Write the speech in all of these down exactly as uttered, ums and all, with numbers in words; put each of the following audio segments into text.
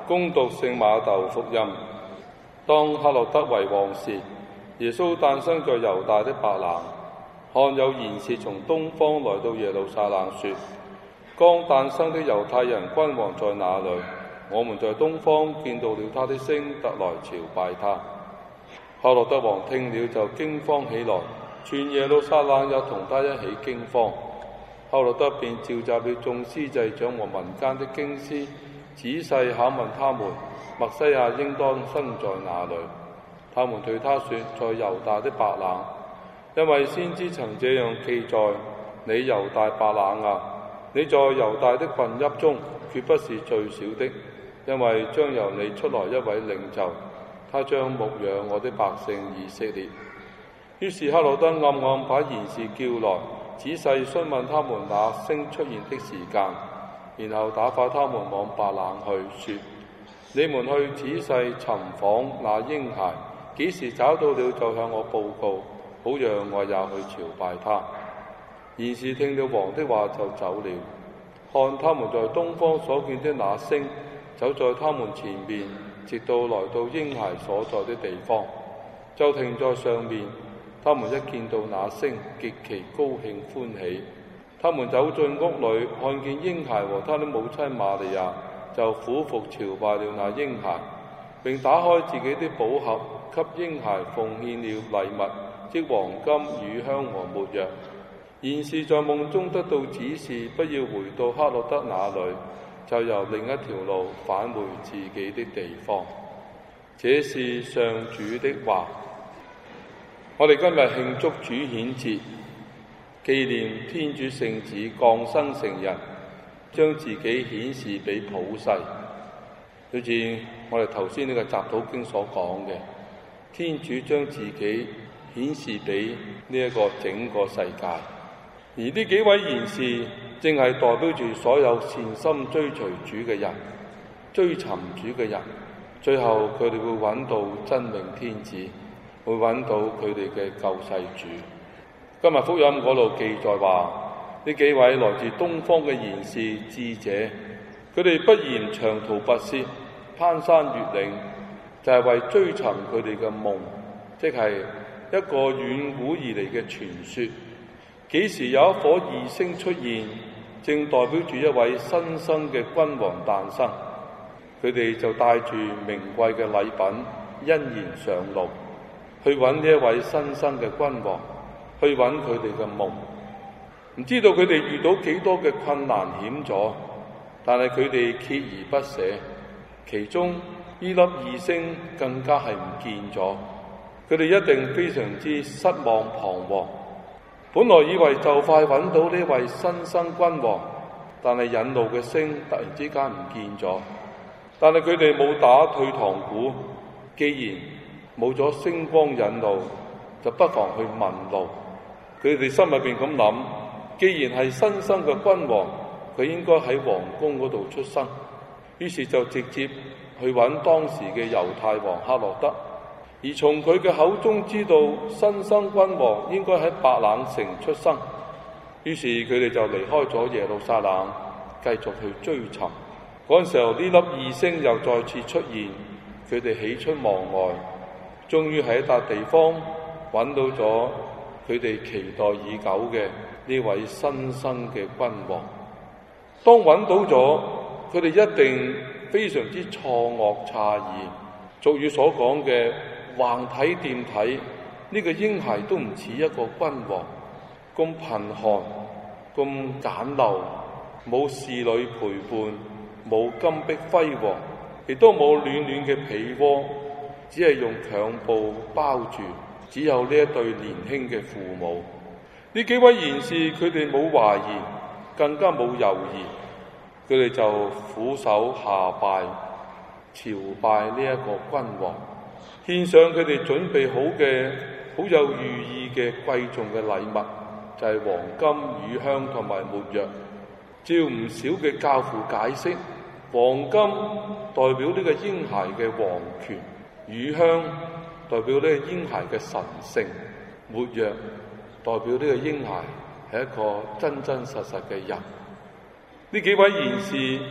恭讀聖馬竇福音。當黑落德為王時，耶穌誕生在猶大的白冷。看有賢士從東方來到耶路撒冷，說：剛誕生的猶太人君王在哪裏？我們在東方見到了他的星，特來朝拜他。黑落德王聽了就驚慌起來，全耶路撒冷也同他一起驚慌。黑落德便召集了眾司祭長和民間的經師，仔細考問他們，默西亞應當生在哪裏？他們對他說：在猶大的白冷，因為先知曾這樣記載：你猶大白冷啊，你在猶大的郡邑中決不是最小的，因為將由你出來一位領袖，他將牧養我的百姓以色列。於是黑落德暗暗把賢士叫來，仔細詢問他們那星出現的時間，然後打發他們往白冷去，說：你們去仔細尋訪那嬰孩，幾時找到了就向我報告，好讓我也去朝拜他。賢士聽了王的話就走了。看他們在東方所見的那星，走在他們前面，直到來到嬰孩所在的地方，就停在上面。他們一見到那星，極其高興歡喜。他們走進屋裏，看見嬰孩和他的母親瑪利亞，就俯伏朝拜了那嬰孩，並打開自己的寶盒，給嬰孩奉獻了禮物，即黃金、乳香和沒藥。賢士在夢中得到指示，不要回到黑落德那裏，就由另一條路返回自己的地方。這是上主的話。我哋今日慶祝主顯節，紀念天主聖子降生成人，將自己顯示俾普世。好似我哋頭先呢個集禱經所講嘅，天主將自己顯示俾呢一個整個世界。而呢幾位賢士正係代表住所有善心追隨主嘅人，追尋主嘅人，最後佢哋會揾到真命天子，會揾到佢哋嘅救世主。今日福音嗰度記載話，呢幾位來自東方嘅賢士智者，佢哋不嫌長途跋涉，攀山越嶺，就係為追尋佢哋嘅夢，即係一個遠古而嚟嘅傳說。幾時有一顆異星出現，正代表住一位新生嘅君王誕生。佢哋就帶住名貴嘅禮品，欣然上路，去揾呢一位新生嘅君王，去揾佢哋嘅夢。唔知道佢哋遇到幾多嘅困難險阻，但係佢哋鍥而不捨。其中呢粒異星更加係唔見咗，佢哋一定非常之失望彷徨。本來以為就快揾到呢位新生君王，但係引路嘅星突然之間唔見咗。但係佢哋冇打退堂鼓，既然冇咗星光引路，就不妨去問路。佢哋心入邊咁諗，既然係新生嘅君王，佢應該喺皇宮嗰度出生，於是就直接去揾當時嘅猶太王黑落德。而從佢嘅口中知道新生君王應該喺白冷城出生，於是佢哋就離開咗耶路撒冷，繼續去追尋。嗰陣時候，呢粒異星又再次出現，佢哋喜出望外，終於喺一笪地方揾到咗佢哋期待已久嘅呢位新生嘅君王。當揾到咗，佢哋一定非常之錯愕詫異。俗語所講嘅橫睇掂睇，呢個嬰孩都唔似一個君王，咁貧寒，咁簡陋，冇侍女陪伴，冇金碧輝煌，亦都冇暖暖嘅被窩，只係用襁褓包住，只有呢一對年輕嘅父母。呢幾位賢士佢哋冇懷疑，更加冇猶豫，佢哋就俯首下拜，朝拜呢一個君王，獻上佢哋準備好嘅好有寓意嘅貴重嘅禮物，就係、是、黃金、乳香同埋沒藥。照唔少嘅教父解釋，黃金代表呢個嬰孩嘅皇權，乳香代表呢個嬰孩嘅神聖，沒藥代表呢個嬰孩係一個真真實實嘅人。呢幾位賢士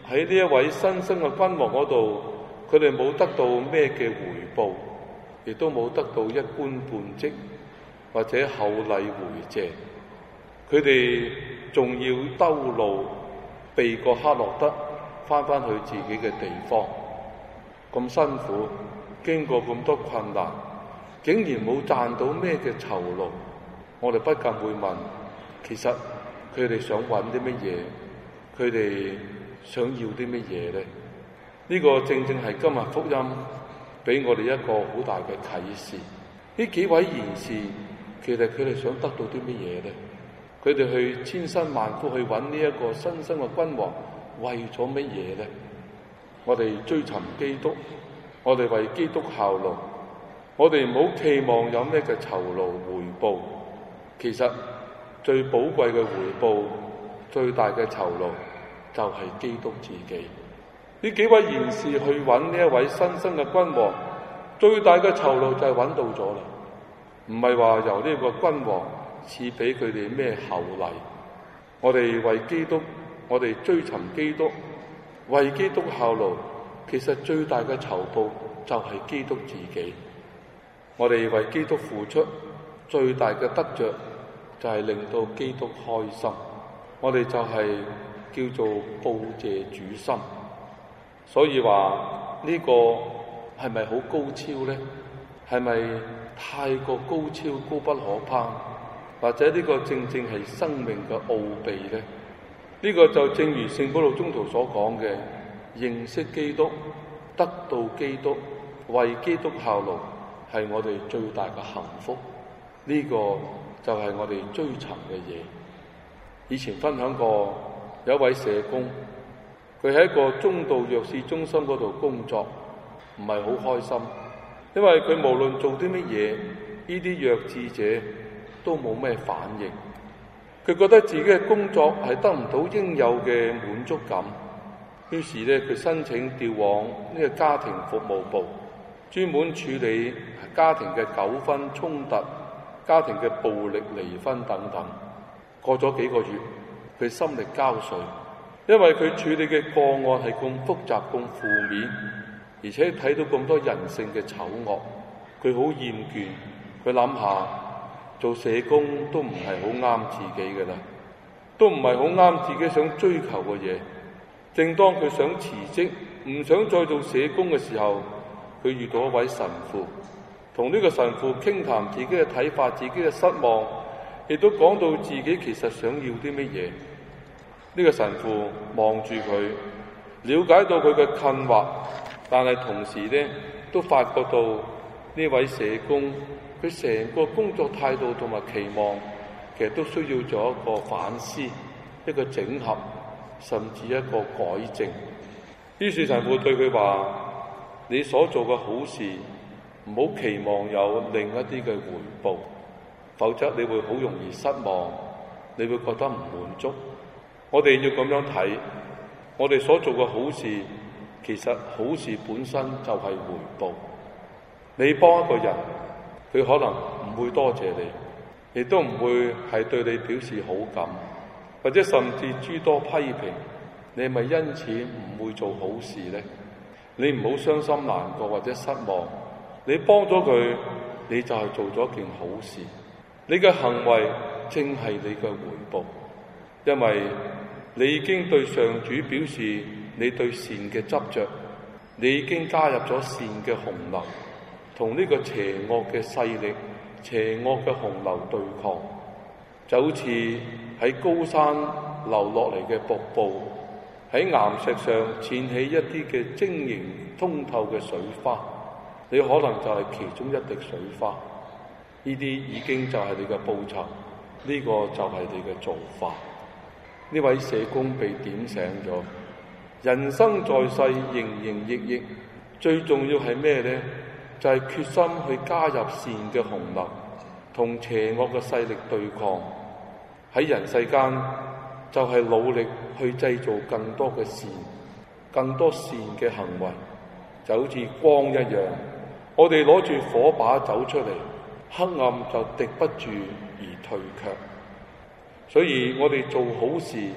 喺呢一位新生嘅君王嗰度，佢哋冇得到咩嘅回報，亦都冇得到一官半職或者厚禮回謝，佢哋仲要兜路避過黑落德，翻返去自己嘅地方，咁辛苦，經過咁多困難，竟然冇賺到咩嘅酬勞。我哋不禁會問，其實佢哋想揾啲乜嘢？佢哋想要啲乜嘢呢？呢個正正係今日福音俾我哋一個好大嘅啟示。呢幾位賢士，其實佢哋想得到啲乜嘢呢？佢哋去千辛萬苦去揾呢一個新生嘅君王，為咗乜嘢呢？我哋追尋基督，我哋為基督效勞，我哋唔好期望有咩嘅酬勞回報。其實最寶貴嘅回報，最大嘅酬勞就係基督自己。呢幾位賢士去揾呢一位新生嘅君王，最大嘅酬勞就係揾到咗啦，唔係話由呢個君王賜俾佢哋咩厚禮。我哋為基督，我哋追尋基督，為基督效勞，其實最大嘅酬報就係基督自己。我哋為基督付出，最大嘅得着就係令到基督開心。我哋就係叫做報謝主心。所以話呢個係咪好高超呢？係咪太過高超、高不可攀？或者呢個正正係生命嘅奧秘呢？呢個就正如聖保祿宗徒所講嘅，認識基督、得到基督、為基督效勞，係我哋最大嘅幸福。呢個就係我哋追尋嘅嘢。以前分享過，有一位社工，佢喺一個中度弱視中心嗰度工作，唔係好開心，因為佢無論做啲乜嘢，呢啲弱智者都冇咩反應。佢覺得自己嘅工作係得唔到應有嘅滿足感，於是咧佢申請調往呢個家庭服務部，專門處理家庭嘅糾紛衝突、家庭嘅暴力離婚等等。過咗幾個月，佢心力交瘁，因為佢處理嘅個案係咁複雜、咁負面，而且睇到咁多人性嘅醜惡，佢好厭倦。佢諗下，做社工都唔係好啱自己嘅啦，都唔係好啱自己想追求嘅嘢。正當佢想辭職，唔想再做社工嘅時候，佢遇到一位神父，同呢個神父傾談自己嘅睇法、自己嘅失望，亦都講到自己其實想要啲乜嘢。呢個神父望住佢，了解到佢嘅困惑，但係同時呢，都發覺到呢位社工佢成個工作態度同埋期望，其實都需要做一個反思、一個整合，甚至一個改正。於是神父對佢話：你所做嘅好事，唔好期望有另一啲嘅回報，否則你會好容易失望，你會覺得唔滿足。我哋要咁樣睇，我哋所做嘅好事，其實好事本身就係回報。你幫一個人，佢可能唔會多謝你，亦都唔會係對你表示好感，或者甚至諸多批評，你係咪因此唔會做好事呢？你唔好傷心難過或者失望，你幫咗佢，你就係做咗件好事。你嘅行為正係你嘅回報，因為你已經對上主表示你對善嘅執着，你已經加入咗善嘅洪流，同呢個邪惡嘅勢力、邪惡嘅洪流對抗，就好似喺高山流落嚟嘅瀑布，喺岩石上濺起一啲嘅晶瑩通透嘅水花，你可能就係其中一滴水花。呢啲已經就係你嘅報酬，呢個就係你嘅做法。呢位社工被點醒咗，人生在世營營役役，最重要係咩呢？就係決心去加入善嘅洪流，同邪惡嘅勢力對抗。喺人世間，就係努力去製造更多嘅善，更多善嘅行為，就好似光一樣。我哋攞住火把走出嚟，黑暗就敵不住而退卻。所以我哋做好事，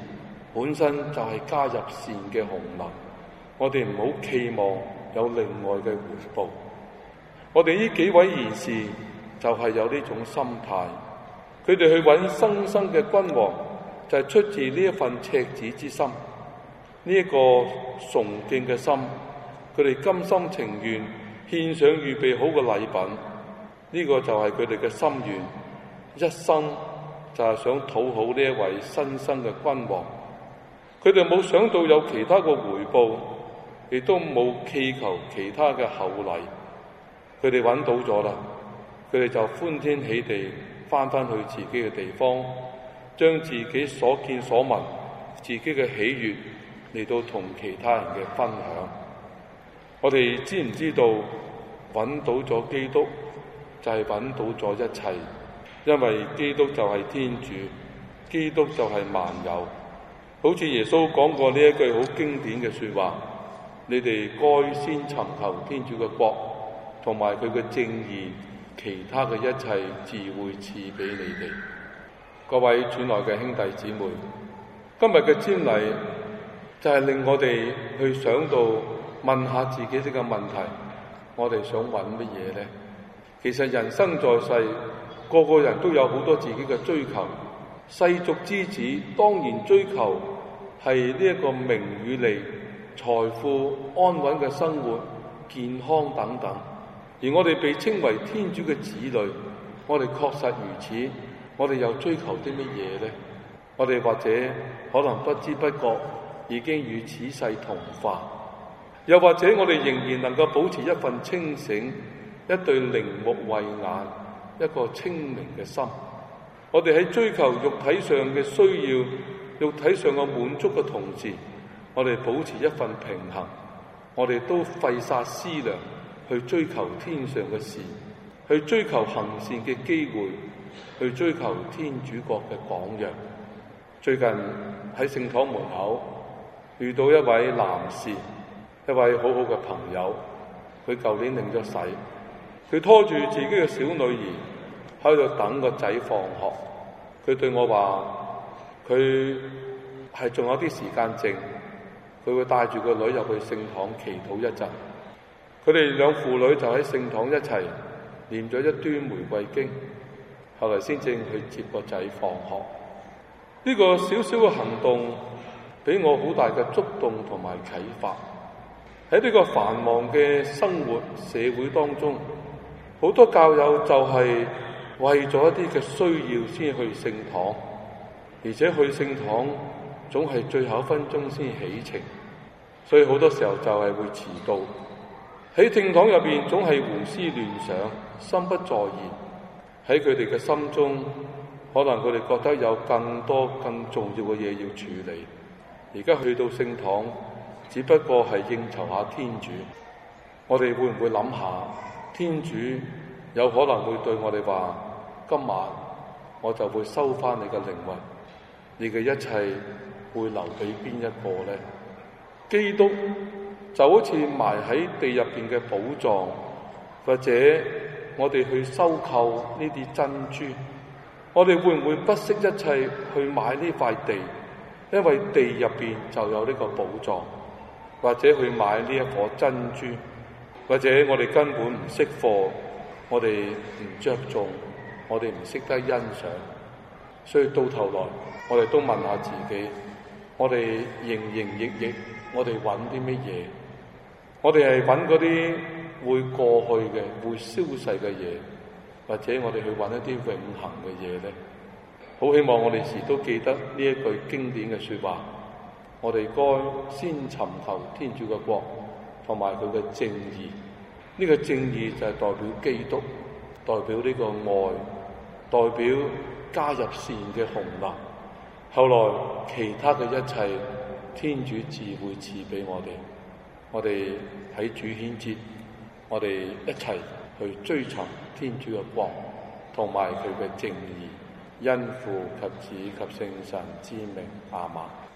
本身就係加入善嘅洪流。我哋唔好期望有另外嘅回報。我哋呢幾位賢士就係有呢種心態，佢哋去揾生生嘅君王，就係出自呢一份赤子之心，呢一個崇敬嘅心，佢哋甘心情願獻上預備好嘅禮品，呢個就係佢哋嘅心願，一心就係想討好呢一位新生嘅君王。佢哋冇想到有其他嘅回報，亦都冇祈求其他嘅厚禮。佢哋揾到咗啦，佢哋就歡天喜地翻返去自己嘅地方，將自己所見所聞、自己嘅喜悅嚟到同其他人嘅分享。我哋知唔知道揾到咗基督就係揾到咗一切？因為基督就係天主，基督就係萬有。好似耶穌講過呢一句好經典嘅說話，你哋該先尋求天主嘅國同埋佢嘅正義，其他嘅一切自會賜俾你哋。各位主內嘅兄弟姊妹，今日嘅瞻禮就係令我哋去想到問下自己呢個問題，我哋想揾乜嘢呢？其實人生在世，個個人都有好多自己嘅追求。世俗之子當然追求係呢一個名與利、財富、安穩嘅生活、健康等等。而我哋被稱為天主嘅子女，我哋確實如此。我哋又追求啲乜嘢呢？我哋或者可能不知不覺已經與此世同化，又或者我哋仍然能夠保持一份清醒、一對靈目慧眼、一個清明嘅心。我哋喺追求肉體上嘅需要、肉體上嘅滿足嘅同時，我哋保持一份平衡。我哋都費煞思量去追求天上嘅事，去追求行善嘅機會，去追求天主國嘅榜樣。最近喺聖堂門口遇到一位男士，一位好好嘅朋友，佢舊年領咗洗，佢拖住自己嘅小女兒喺度等個仔放學。佢對我話，佢係仲有啲時間剩，佢會帶住個女入去聖堂祈禱一陣。佢哋兩父女就喺聖堂一齊念咗一端玫瑰經，後來先正去接個仔放學。呢個小小嘅行動俾我好大嘅觸動同埋啟發。喺呢個繁忙嘅生活社會當中，好多教友就係為咗一啲嘅需要先去聖堂，而且去聖堂總係最後一分鐘先起程，所以好多時候就係會遲到。喺聖堂入邊總係胡思亂想，心不在焉。喺佢哋嘅心中，可能佢哋覺得有更多更重要嘅嘢要處理。而家去到聖堂，只不過係應酬下天主。我哋會唔會諗下，天主有可能會對我哋話，今晚我就會收翻你嘅靈魂，你嘅一切會留俾邊一個呢？基督就好似埋喺地入邊嘅寶藏，或者我哋去收購呢啲珍珠，我哋會唔會不惜一切去買呢塊地？因為地入邊就有呢個寶藏，或者去買呢一顆珍珠，或者我哋根本唔識貨，我哋唔着重，我哋唔識得欣賞，所以到頭來我哋都問下自己，我哋營營役役，我哋揾啲乜嘢？我哋係揾嗰啲會過去嘅、會消逝嘅嘢，或者我哋去揾一啲永恆嘅嘢呢？好希望我哋時都記得呢一句經典嘅說話，我哋該先尋求天主嘅國同埋佢嘅正義。呢個正義就係代表基督，代表呢個愛，代表加入善嘅洪流。後來其他嘅一切，天主自會賜俾我哋。我哋喺主顯節，我哋一齊去追尋天主嘅國同埋佢嘅正義。因父及子及聖神之名，阿們。